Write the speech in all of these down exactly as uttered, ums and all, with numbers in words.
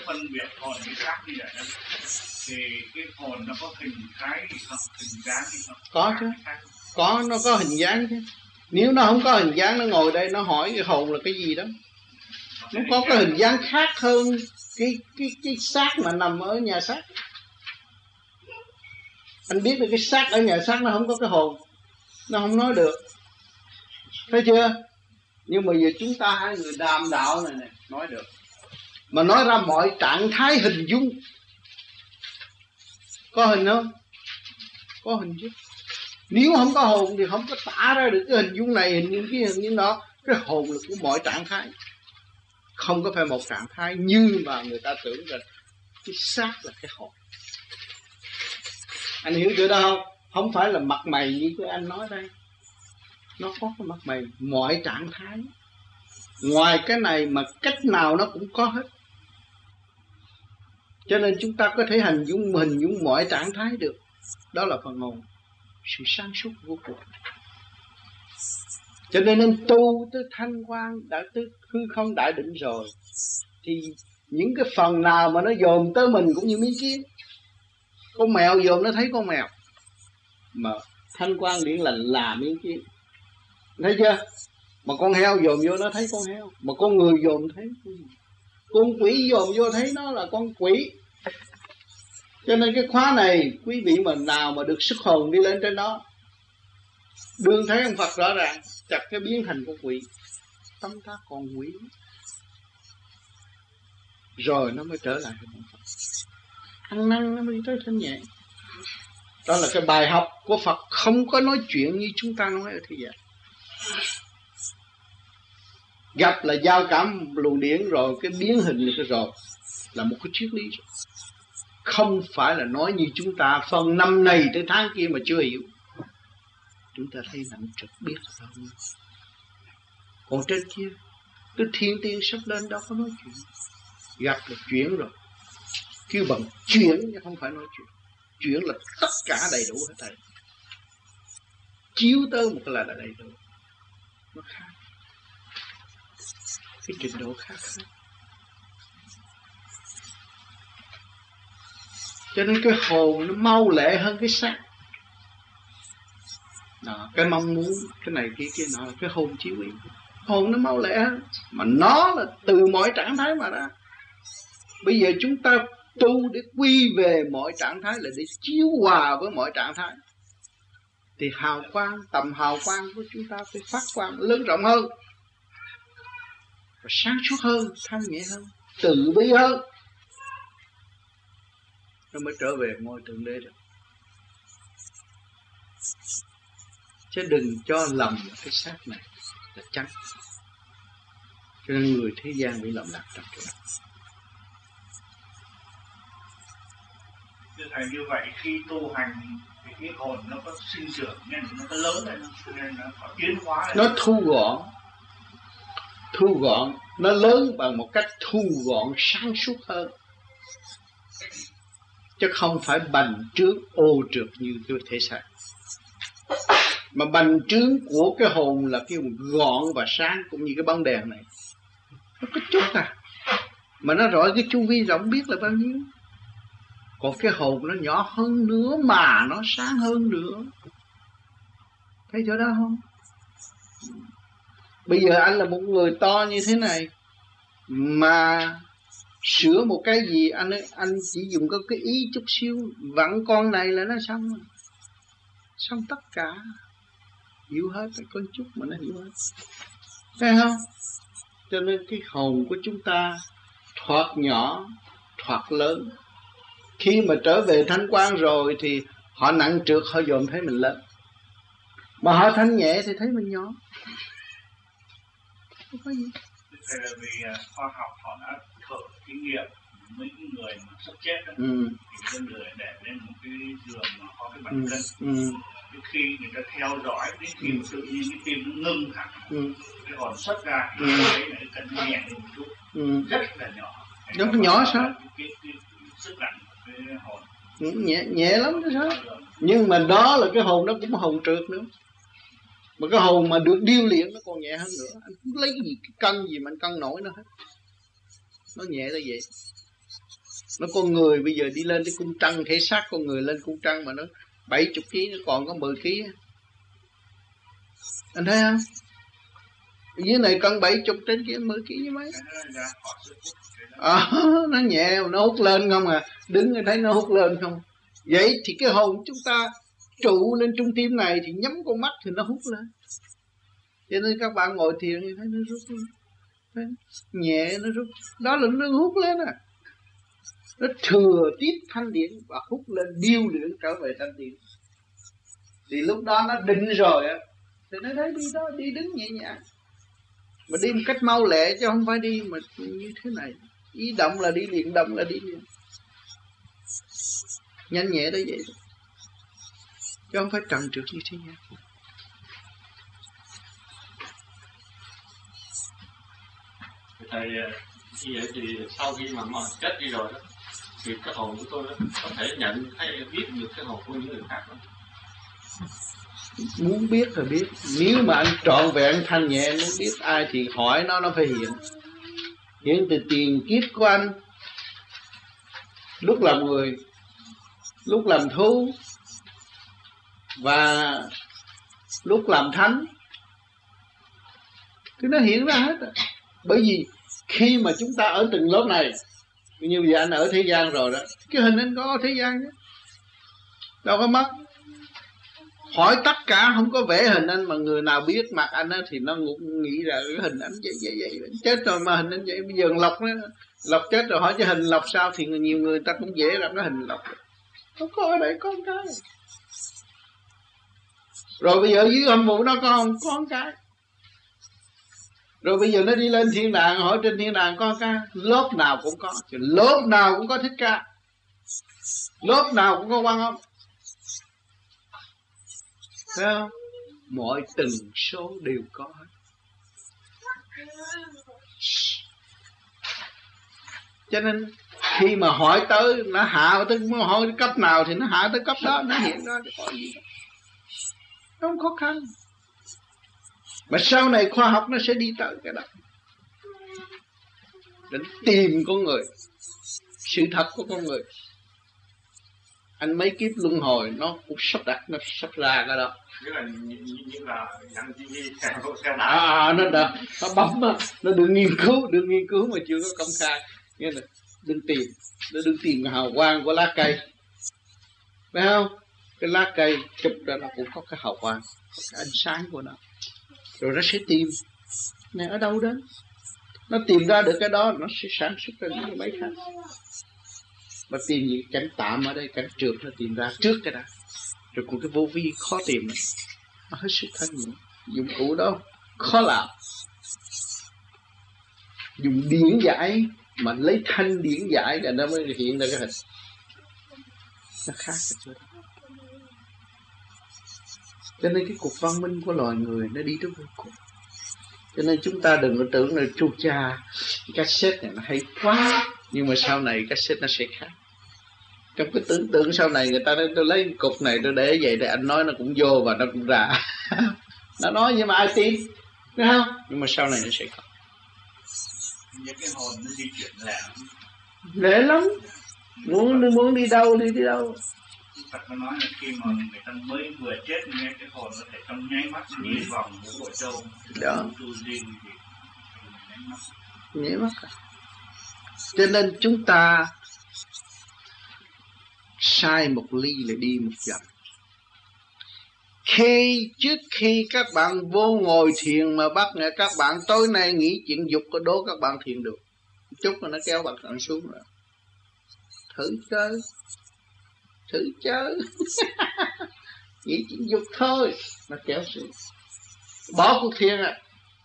phân biệt hồn với xác như vậy đó, thì cái hồn nó có hình thái gì không, hình dáng gì không? Có chứ, có, nó có hình dáng chứ. Nếu nó không có hình dáng, nó ngồi đây nó hỏi cái hồn là cái gì đó, nó có cái hình dáng khác hơn cái cái cái xác mà nằm ở nhà xác. Anh biết được cái xác ở nhà xác nó không có cái hồn, nó không nói được, thấy chưa? Nhưng mà giờ chúng ta hai người đàm đạo này này nói được, mà nói ra mọi trạng thái hình dung. Có hình không? Có hình chứ. Nếu không có hồn thì không có tả ra được cái hình dung này, hình dung kia, hình dung đó. Cái hồn là của mọi trạng thái, không có phải một trạng thái như mà người ta tưởng rằng cái xác là cái hồn. Anh hiểu chưa đó không? Không phải là mặt mày như cái anh nói đây, nó có cái mặt mày mọi trạng thái. Ngoài cái này mà cách nào nó cũng có hết. Cho nên chúng ta có thể hình dung hình dung mọi trạng thái được. Đó là phần hồn, sự sáng suốt vô cùng. Cho nên nên tu tới thanh quan, đã tới hư không đại định rồi, thì những cái phần nào mà nó dồn tới mình cũng như miếng kiến. Con mèo dồn nó thấy con mèo, mà thanh quan điển lành là miếng kiến, thấy chưa? Mà con heo dồn vô nó thấy con heo, mà con người dồn thấy con người. Con quỷ dồn vô thấy nó là con quỷ. Cho nên cái khóa này, quý vị mà nào mà được sức hồn đi lên trên đó, đương thấy ông Phật rõ ràng, chặt cái biến thành con quỷ, tâm ta còn quỷ, rồi nó mới trở lại với ông Phật. Ăn năn nó mới tới thanh nhẹ. Đó là cái bài học của Phật, không có nói chuyện như chúng ta nói ở thế gian. Gặp là giao cảm luồng điển rồi, cái biến hình được rồi, là một cái triết lý rồi. Không phải là nói như chúng ta phần năm này tới tháng kia mà chưa hiểu. Chúng ta thấy nặng trực biết sao. Còn trên kia, cái thiên tiên sắp lên đó có nói chuyện. Gặp là chuyện rồi, kêu bằng chuyện chứ không phải nói chuyện. Chuyện là tất cả đầy đủ hết thầy. Chiếu tới một cái là đầy đủ. Nó khác, cái trình độ khác khác. Cho nên cái hồn nó mau lẹ hơn cái xác. Đó, cái mong muốn cái này kia kia nọ, cái hồn chỉ huy. Hồn nó mau lẹ hơn, mà nó là từ mọi trạng thái mà ra. Bây giờ chúng ta tu để quy về mọi trạng thái, là để chiếu hòa với mọi trạng thái, thì hào quang, tầm hào quang của chúng ta phải phát quang lớn rộng hơn, và sáng suốt hơn, thanh nhẹ hơn, từ bi hơn, nó mới trở về ngôi Thượng Đế được. Chứ đừng cho lầm cái xác này là trắng. Cho nên người thế gian bị lầm lạc trong chỗ đó. Thưa thầy, như vậy khi tu hành thì cái hồn nó có sinh trưởng nên nó có lớn lên, nên nó có tiến hóa lên. Nó thu gọn, thu gọn, nó lớn bằng một cách thu gọn sáng suốt hơn, chứ không phải bành trướng ô trượt như cái thể xác. Mà bành trướng của cái hồn là cái gọn và sáng, cũng như cái bóng đèn này, nó có chút à, mà nó rõ cái chu vi rộng biết là bao nhiêu. Còn cái hồn nó nhỏ hơn nữa mà nó sáng hơn nữa. Thấy chỗ đó không? Bây giờ anh là một người to như thế này, mà sửa một cái gì anh ấy, anh chỉ dùng có cái ý chút xíu, vặn con này là nó xong rồi. Xong tất cả. Hiểu hết, có chút mà nó hiểu hết. Thấy không? Cho nên cái hồn của chúng ta thoạt nhỏ, thoạt lớn. Khi mà trở về thanh quan rồi thì họ nặng trược, họ dồn thấy mình lớn. Mà họ thanh nhẹ thì thấy mình nhỏ. Không có gì. Thế là vì khoa học họ đã thử thí nghiệm mấy người mà sắp chết đó, ừ. thì con người để lên một cái giường mà có cái bàn cân. ừ. Cái khi người ta theo dõi đến khi ừ. tự nhiên cái tim nó ngưng hẳn, ừ. cái hồn xuất ra thì ừ. thấy là cái cân nhẹ một chút, ừ. rất là nhỏ. Nó có nhỏ sao? Cái, cái, cái, cái sức nặng của cái hồn nhẹ nhẹ lắm chứ sao? Nhưng mà đó là cái hồn, nó cũng hồn trượt nữa. Mà cái hồn mà được điêu luyện nó còn nhẹ hơn nữa. Anh không lấy cái gì, cái cân gì mà anh cân nổi nó hết. Nó nhẹ là vậy. Nó con người bây giờ đi lên cái cung trăng, thể xác con người lên cung trăng mà nó bảy chục ký, nó còn có mười ký. Anh thấy không? Dưới này cân bảy chục, trên kia mười ký với mấy. À, nó nhẹ, nó hút lên không à. Đứng thấy nó hút lên không. Vậy thì cái hồn chúng ta trụ lên trung tim này thì nhắm con mắt thì nó hút lên. Cho nên các bạn ngồi thiền thì thấy nó rút lên. Thấy nhẹ nó rút. Đó là nó hút lên à. Nó thừa tiếp thanh điển và hút lên điêu luyện trở về thanh điển. Thì lúc đó nó định rồi á, thì nó thấy đi đó, đi đứng nhẹ nhàng. Mà đi một cách mau lẹ chứ không phải đi mà như thế này. Ý động là đi liền, động là đi liền. Nhanh nhẹ tới vậy thôi. Chứ không phải trần trượt như thế nha. Thầy, như vậy thì sau khi mà, mà chết đi rồi đó, thì cái hồn của tôi đó, có thể nhận hay biết được cái hồn của những người khác đó. Muốn biết thì biết. Nếu mà anh trọn vẹn thanh nhẹ muốn biết ai thì hỏi nó, nó phải hiện. Hiện từ tiền kiếp của anh, lúc làm người, lúc làm thú và lúc làm thánh, thì nó hiện ra hết rồi. Bởi vì khi mà chúng ta ở từng lớp này, như bây giờ anh ở thế gian rồi đó, cái hình anh có ở thế gian chứ đâu có mất. Hỏi tất cả không có vẽ hình anh, mà người nào biết mặt anh á thì nó nghĩ ra cái hình anh vậy vậy vậy. Chết rồi mà hình anh vậy. Bây giờ Lộc đó, Lộc chết rồi hỏi cho hình Lộc sao, thì nhiều người ta cũng dễ làm cái hình Lộc. Không có ở đây con cái. Rồi bây giờ dưới âm vụ nó có không? Con cái. Rồi bây giờ nó đi lên thiên đàng, hỏi trên thiên đàng có cái lớp nào cũng có, lớp nào cũng có Thích Ca, lớp nào cũng có Quan Âm. Thấy không? Mọi từng số đều có hết. Cho nên khi mà hỏi tới, nó hạ tới hỏi tới cấp nào thì nó hạ tới cấp đó, nó hiện ra cái có gì đó. Nó không khó khăn. Mà sau này khoa học nó sẽ đi tới cái đó, để tìm con người, sự thật của con người. Anh mấy kiếp luân hồi nó cũng sắp đặt, nó sắp ra cái đó. Như là như, như là nhận gì theo theo đạo. À, nó đã, nó bấm á, nó đừng nghiên cứu, đừng nghiên cứu mà chưa có công khai. Nghĩa là đừng tìm, nó đừng tìm hào quang của lá cây, phải không? Cái lá cây chụp ra nó cũng có cái hào quang, có cái ánh sáng của nó. Rồi nó sẽ tìm này ở đâu đến. Nó tìm ra được cái đó, nó sẽ sản xuất ra những cái máy khác. Mà tìm những cảnh tạm ở đây, cảnh trượt nó tìm ra trước cái đó. Rồi còn cái vô vi khó tìm này, nó hết sức thanh nhẹ. Dụng cụ đó khó làm. Dùng điển giải, mà lấy thanh điển giải là nó mới hiện ra cái hình. Nó khác cái chỗ đó. Cho nên cái cuộc văn minh của loài người nó đi tới vô cùng. Cho nên chúng ta đừng có tưởng là chu cha cái cassette này nó hay quá, nhưng mà sau này cassette nó sẽ khác. Trong cái tưởng tượng sau này người ta nói tôi lấy cục này tôi để vậy để anh nói nó cũng vô và nó cũng ra. Nó nói nhưng mà ai tin, đúng không? Nhưng mà sau này nó sẽ có. Những cái hồn nó di chuyển lẹ lẹ lắm. Muốn muốn đi đâu đi đi đâu. Phật nó nói là khi mà người ta mới vừa chết nghe cái hồn nó thể trong nháy mắt đi vòng của bộ châu đó tu riêng thì nháy mắt. Cho nên chúng ta sai một ly là đi một dặm. Khi trước khi các bạn vô ngồi thiền mà bắt nghe các bạn tối nay nghĩ chuyện dục có đố các bạn thiền được chút mà nó kéo bạn bạn xuống rồi. Thử chơi, thử chơi. Nghĩ chuyện dục thôi nó kéo xuống, bỏ cuộc thiền à.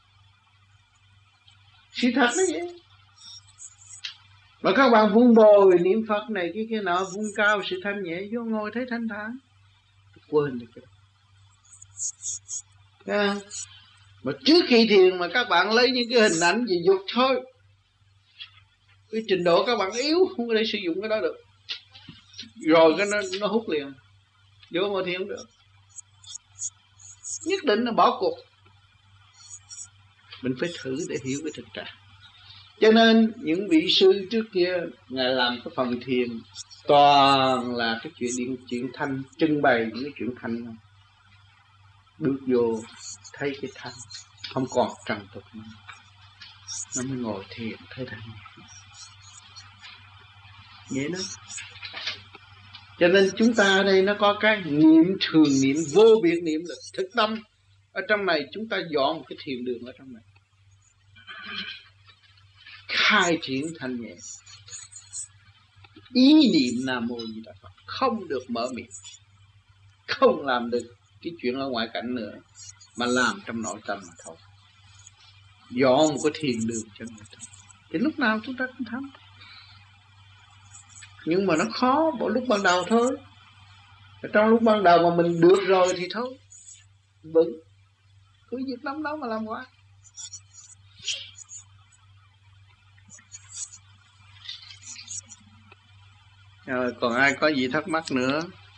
Sự thật nó vậy. Mà các bạn vun bồi niệm Phật này cái kia nọ, vun cao sự thanh nhẹ, vô ngồi thấy thanh thản, quên được cái đó. Mà trước khi thiền mà các bạn lấy những cái hình ảnh gì dục thôi, cái trình độ các bạn yếu, không có thể sử dụng cái đó được. Rồi cái nó, nó hút liền, vô ngồi thiền không được. Nhất định là bỏ cuộc. Mình phải thử để hiểu cái thực trạng. Cho nên những vị sư trước kia ngài làm cái phần thiền toàn là cái chuyện điện chuyện thanh, trưng bày những cái chuyện thanh. Bước vô thấy cái thanh, không còn trần tục nữa, nó mới ngồi thiền thấy thanh vậy đó. Cho nên chúng ta ở đây nó có cái niệm thường niệm, vô biệt niệm là thực tâm. Ở trong này chúng ta dọn một cái thiền đường ở trong này, khai triển thanh nhẹ, ý niệm Nam Mô Di Đà Phật, không được mở miệng, không làm được cái chuyện ở ngoại cảnh nữa, mà làm trong nội tâm mà thôi. Dọn một cái thiền đường cho người ta, thì lúc nào chúng ta cũng thắng. Nhưng mà nó khó mỗi lúc ban đầu thôi. Trong lúc ban đầu mà mình được rồi thì thôi, vững cứ việc lắm đó mà làm quá. Rồi còn ai có gì thắc mắc nữa?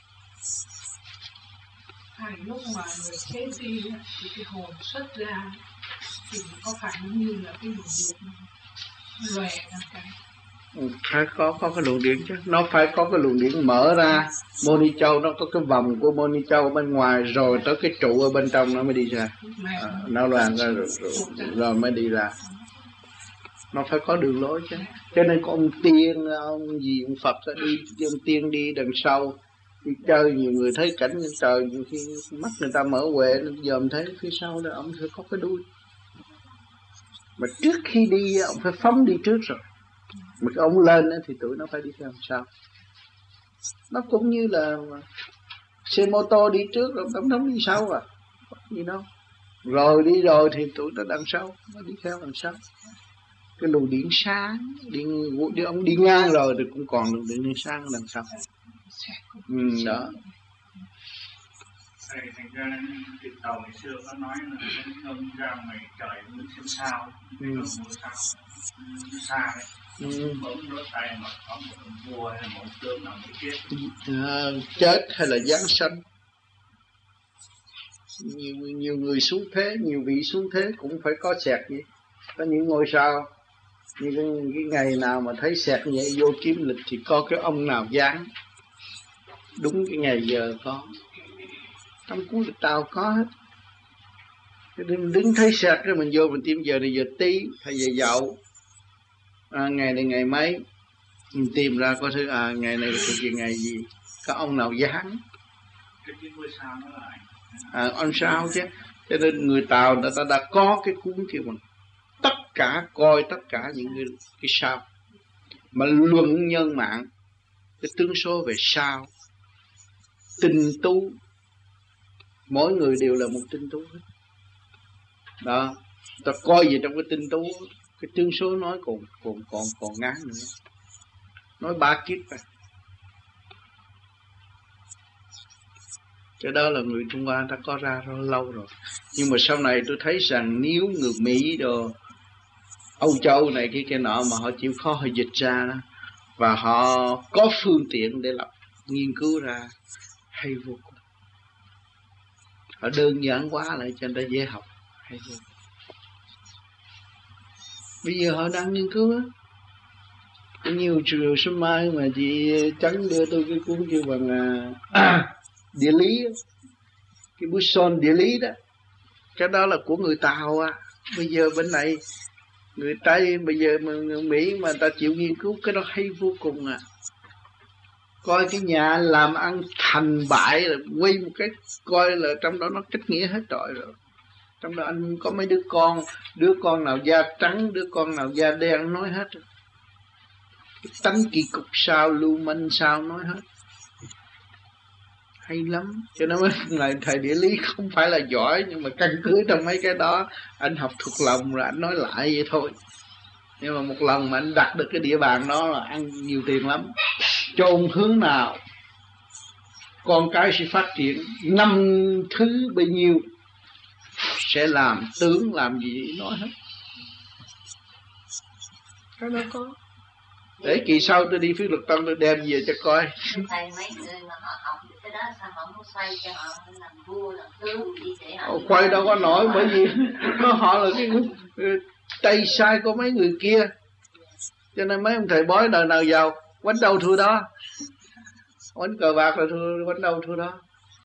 Thầy, lúc mà người chết đi thì cái hồn xuất ra thì có phải như là cái luồng điện lòe ra cái? Phải có có cái luồng điện chứ, nó phải có cái luồng điện mở ra. Moni Châu nó có cái vòng của Moni Châu bên ngoài, rồi tới cái trụ ở bên trong nó mới đi ra, à, nó loàn ra rồi, rồi, rồi mới đi ra. Nó phải có đường lối chứ. Cho nên có ông tiên, ông gì ông Phật đi, ông tiên đi đằng sau đi chơi, nhiều người thấy cảnh trời, nhiều khi mắt người ta mở huệ nó dòm thấy phía sau đó ông phải có cái đuôi. Mà trước khi đi ông phải phóng đi trước rồi, mà ông lên thì tụi nó phải đi theo làm sao. Nó cũng như là xe mô tô đi trước rồi tổng thống đi sau à, có gì đâu. Rồi đi rồi thì tụi nó đằng sau, nó đi theo làm sao. Cái luồng điện sáng, điện, điện ông đi ngang rồi thì cũng còn luồng điện sáng đằng sau. Ừ, đó. Thầy, thành ra cái tàu ngày xưa có nói là ông ra ngoài trời muốn xem sao, ừ. Muốn sao, nó xa đấy. Ừ. Bỗng đôi tay mà có một ông vua hay một tướng nào mới chết. À, chết hay là giáng sanh. Nhiều, nhiều người xuống thế, nhiều vị xuống thế cũng phải có xẹt vậy. Có những ngôi sao, như cái, cái ngày nào mà thấy xẹt vậy vô kiếm lịch thì có cái ông nào giáng. Đúng cái ngày giờ có. Trong cuốn lịch Tàu có hết. Đừng, đứng thấy sạch rồi mình vô mình tìm giờ này giờ tí hay giờ dậu, à, ngày này ngày mấy mình tìm ra có thứ à ngày này thuộc về ngày gì, có ông nào dán à, ông sao chứ. Cho nên người Tàu người ta đã có cái cuốn kia mình tất cả coi tất cả những cái, cái sao mà luận nhân mạng, cái tướng số về sao, tinh tú, mỗi người đều là một tinh tú hết. Đó, ta coi gì trong cái tinh tú, cái tướng số nói còn còn còn còn ngán nữa, nói ba kiếp rồi. Cái đó là người Trung Hoa ta có ra rất lâu rồi. Nhưng mà sau này tôi thấy rằng nếu người Mỹ đồ Âu Châu này kia kia nọ mà họ chịu khó họ dịch ra đó, và họ có phương tiện để làm nghiên cứu ra hay vô cùng. Họ đơn giản quá lại cho người ta dễ học hay vô. Bây giờ họ đang nghiên cứu á. Có nhiều trường sớm mai mà chị Trắng đưa tôi cái cuốn kêu bằng à, địa lý, cái bút son địa lý đó. Cái đó là của người Tàu à. Bây giờ bên này người Tây, bây giờ mà người Mỹ mà ta chịu nghiên cứu cái đó hay vô cùng à. Coi cái nhà làm ăn thành bại là quay một cái, coi là trong đó nó cách nghĩa hết trọi rồi. Trong đó anh có mấy đứa con, đứa con nào da trắng, đứa con nào da đen nói hết rồi. Cái tánh kỳ cục sao, lưu manh sao nói hết. Hay lắm. Cho nên là thầy địa lý không phải là giỏi, nhưng mà căn cứ trong mấy cái đó anh học thuộc lòng rồi anh nói lại vậy thôi. Nhưng mà một lần mà anh đặt được cái địa bàn đó là ăn nhiều tiền lắm. Chôn hướng nào con cái sẽ phát triển, năm thứ bấy nhiêu sẽ làm tướng làm gì nói hết. Cái đó có. Để kỳ sau tôi đi Phiết Luật Tân tôi đem về cho coi. Thầy mấy người mà họ học cái đó sao họ không xoay cho họ làm vua làm tướng gì để họ oh, quay đâu có nổi, bởi vì họ là cái tay sai của mấy người kia. Cho nên mấy ông thầy bói đời nào giàu, quánh đâu thua đó. Quánh cờ bạc là thua, quánh đâu thua đó.